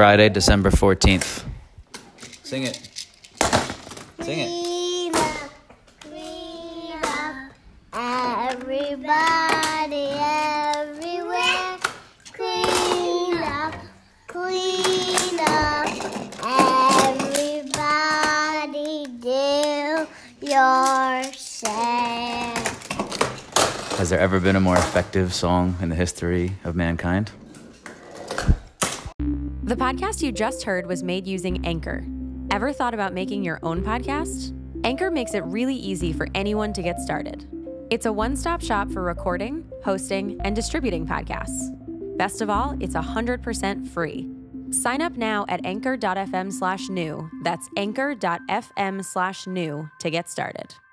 Friday, December 14th. Sing it. Sing it. Clean up, everybody, everywhere. Clean up, everybody, do your share. Has there ever been a more effective song in the history of mankind? The podcast you just heard was made using Anchor. Ever thought about making your own podcast? Anchor makes it really easy for anyone to get started. It's a one-stop shop for recording, hosting, and distributing podcasts. Best of all, it's 100% free. Sign up now at anchor.fm/new. That's anchor.fm/new to get started.